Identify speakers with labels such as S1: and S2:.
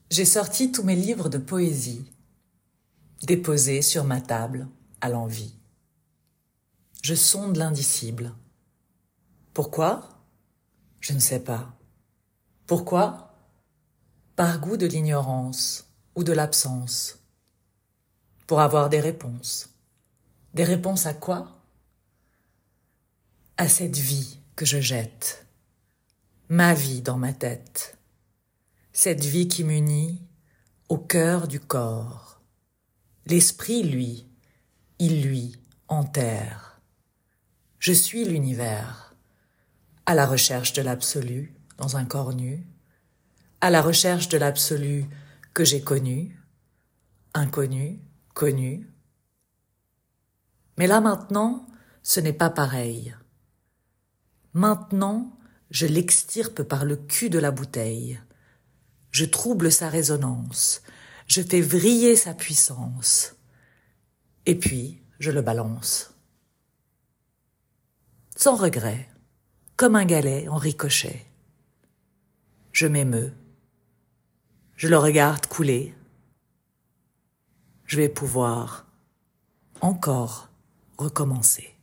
S1: J'ai sorti tous mes livres de poésie, déposés sur ma table à l'envi. Je sonde l'indicible. Pourquoi? Je ne sais pas. Pourquoi? Par goût de l'ignorance ou de l'absence. Pour avoir des réponses. Des réponses à quoi? À cette vie que je jette. Ma vie dans ma tête. Cette vie qui m'unit au cœur du corps. L'esprit, lui, il lui enterre. Je suis l'univers, à la recherche de l'absolu dans un corps nu, à la recherche de l'absolu que j'ai connu, inconnu, connu. Mais là maintenant, ce n'est pas pareil. Maintenant, je l'extirpe par le cul de la bouteille. Je trouble sa résonance, je fais vriller sa puissance. Et puis, je le balance. Sans regret, comme un galet en ricochet. Je m'émeus. Je le regarde couler. Je vais pouvoir encore recommencer.